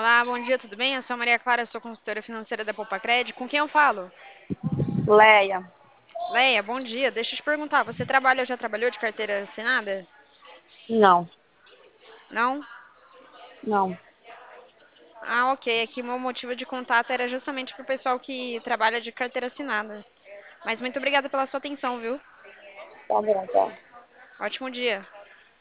Olá, bom dia, tudo bem? Eu sou a Maria Clara, sou consultora financeira da Poupa Com quem eu falo? Leia, Leia, bom dia. Deixa eu te perguntar, você já trabalhou de carteira assinada? não, Não? não, Ah, ok. Aqui o meu motivo de contato era justamente para o pessoal que trabalha de carteira assinada. Mas muito obrigada pela sua atenção, viu? tá bom, tá. Ótimo dia.